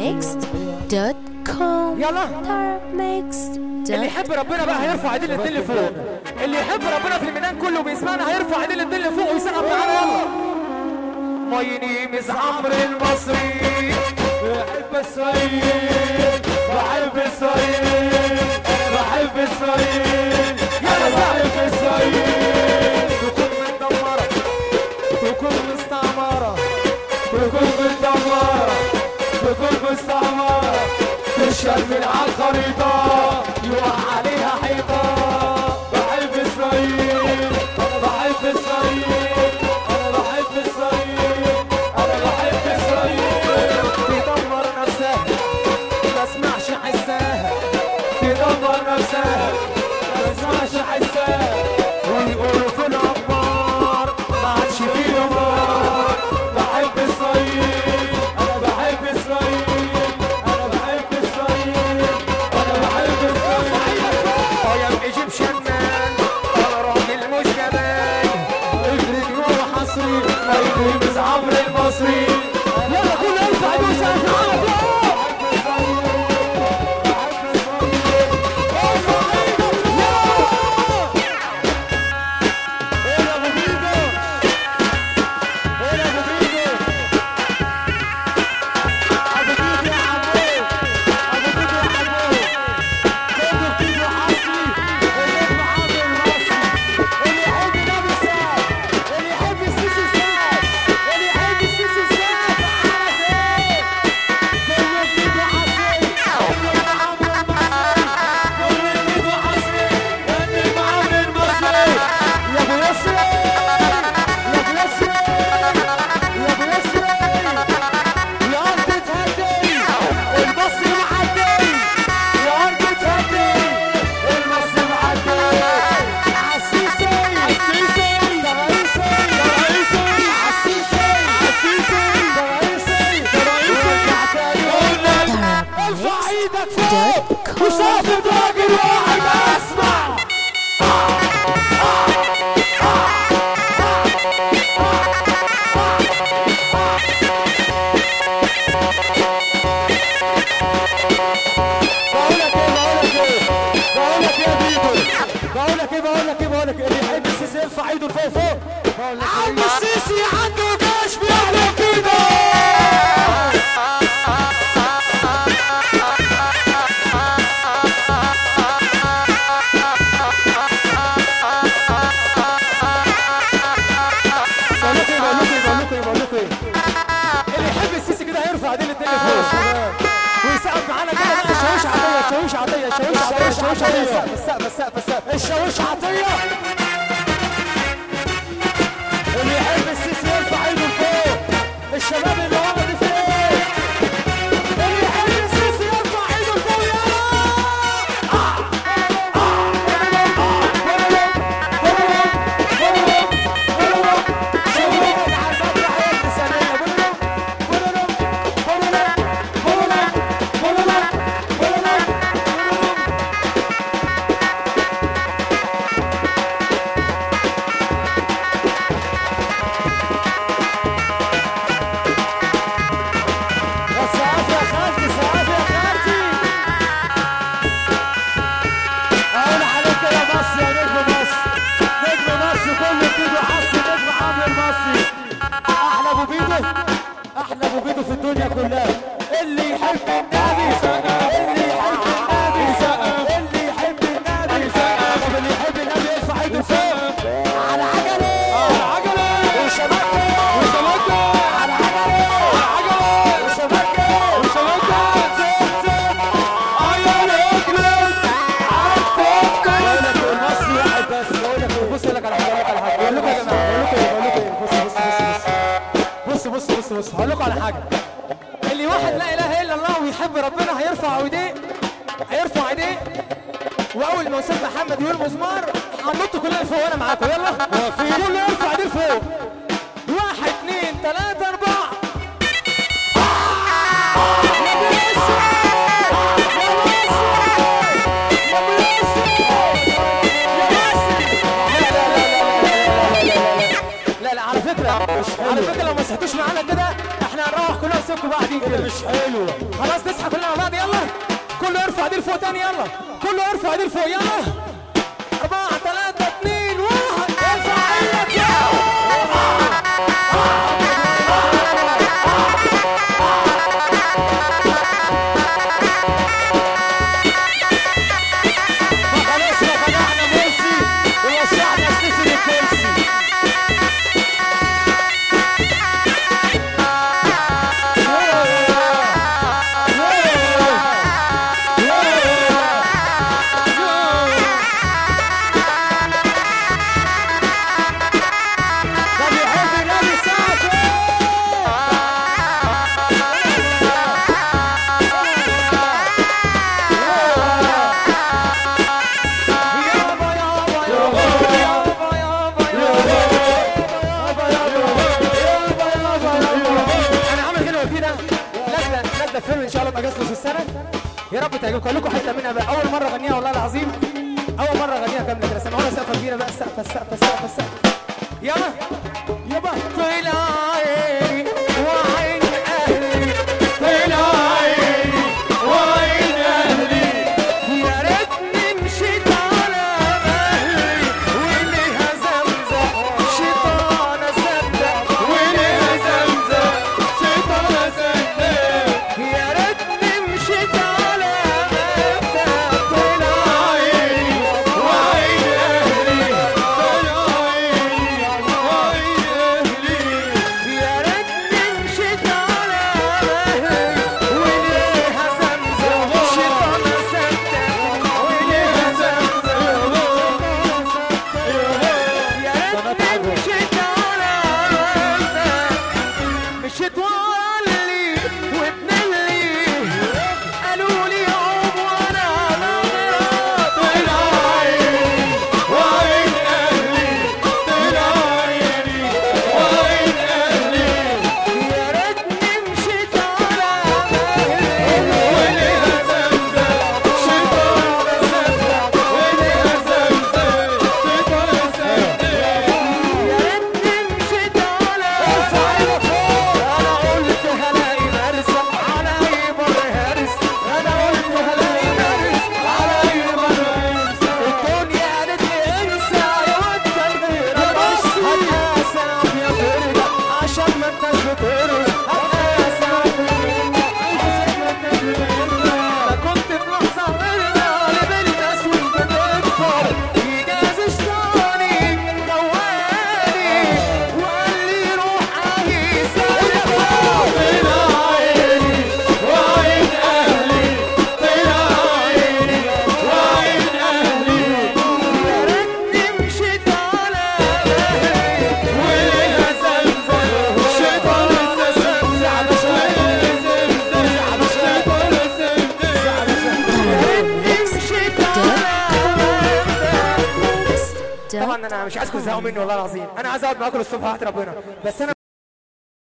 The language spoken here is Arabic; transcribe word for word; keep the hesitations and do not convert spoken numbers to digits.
ميكست دوت كوم. يلا طرب ميكست. اللي يحب ربنا بقى هيرفع ايديه الاتنين لفوق. اللي يحب ربنا في الميدان كله بيسمعنا هيرفع ايديه الاتنين لفوق ويسقف معانا. يلا. My name is عمرو المصري، بحب اسرائيل، بحب اسرائيل، بحب اسرائيل، يلا بحب اسرائيل. تكون مدمرة، تكون مستعمرة، تكون مدمرة، تكون مستعمرة، تشهد من على الخريطة يوقع عليها حيطة. بحب اسرائيل، انا بحب اسرائيل، انا بحب اسرائيل، انا بحب اسرائيل. تدمر نفسها ما اسمعش حساها، تدمر نفسها ما اسمعش حساها. ويقولوا في الأخبار ما عادش فيه نار. بحب اسرائيل، انا بحب اسرائيل، انا بحب اسرائيل، انا بحب اسرائيل. I am Egyptian man، انا راجل مش جبان. افرض نور حصري، my name is عمرو المصري. يلا كله يرفع ايده ويسقف معانا فوق. وصافي راجل واحد اسمع. بقولك ايه بقولك ايه بقولك ايه بقولك ايه اللي يحب السيسي يرفع ايده لفوق فوق. عم السيسي عنده جيش بيعمل كده. اللي يحب السيسي كده هيرفع ايديه الاتنين لفوق ويسقف معانا كده. الشاويش عطيه، الشاويش عطيه، الشاويش عطيه، الشاويش عطيه، السقف السقف السقف الشاويش عطيه. اللي يحب السيسي يرفع ايده لفوق. الشباب اللي ورا دي فين؟ اللي يحب السيسي يرفع ايده لفوق. يلا احلى ابو بيدو في الدنيا كلها. اللي يحب النبي سقف، اللي يحب النبي سقف، اللي يحب النبي سقف. طب اللي يحب النبي يرفع ايده فوق. على عجله، على عجله وشبكه وشبكه، على عجله، على عجله وشبكه وشبكه. زيت زيت عيال اجلد عالتوكل. بقول لك المصري واحد بس. بقول لك بص لك على حاجه، على حاجه بقول لكم يا جماعه، بقول لكم بقول لكم بص بص بص بص بص بص بص هقول لكم على حاجه. اللي واحد لا اله الا الله ويحب ربنا هيرفع ايديه، هيرفع ايديه. واول ما استاذ محمد يقول مزمار هننط كلنا لفوق وانا معاكم. يلا كله يرفع ايديه لفوق. واحد اثنين ثلاثه اربعه. لا لا على فكره، على فكره لو ما صحتوش معانا كده احنا هنروح كلنا نفسكم بقى قاعدين كده مش حلو. خلاص نصحى كلنا مع بعض يلا كله يرفع ايديه لفوق تاني يلا كله يرفع ايديه لفوق يلا أربعة ثلاثة اثنين واحد ارفع ايدك يلا فيلم ان شاء الله باجازة نص السنه يا رب تعجبكم. اقول لكم حته منها بقى اول مره اغنيها والله العظيم اول مره اغنيها كامله كده سمعونا سقفه كبيره بقى السقفه السقفه السقفه السقفه يلا يابا طلع عيني وعين اهلي طلع عيني وعين اهلي يا ريتني مشيت على مهلي وليها زمزم شيطانه صدق وليها زمزم شيطانه صدق يا ريتني مشيت على مهلي طلع عيني وعين اهلي طلع عيني وعين اهلي يا ريتني مشيت على مهلي وليها زمزم شيطانه صدق وليها زمزم يا ريتني مشيت على مهلي مشيت وعلي وبنلي قالوا لي عوم وانا غامرة طلع عيني وعين اهلي طلع عيني وعين اهلي يا ريتني مشيت على مهلي وليها زمزم شيطانه صدق وليها زمزم شيطانه صدق يا ريتني مشيت على انا قلت هلاقي مرسى على اي بر هرس انا قلت هلاقي مرس على اي بر هرس الدنيا قالت لي انسى يا واد غيرك هتقاسى يا فرقة عشان ما انتش بترضى هتقاسى عشان ما انتش بترضى انا كنت في لحظة غيرنا لبنت اسود بتكفر يجاز شطاني جواني وقال لي روح عايزة طلع عيني وعين اهلي طلع عيني وعين اهلي يا ريتني مشيت على مهلي وليها زمزم شيطانه صدق وليها زمزم شيطانه صدق يا ريتني مشيت على مهلي طبعا انا مش عايزكم تزهقوا مني والله العظيم انا عايز اقعد معاكم الصبح وحياة ربنا بس انا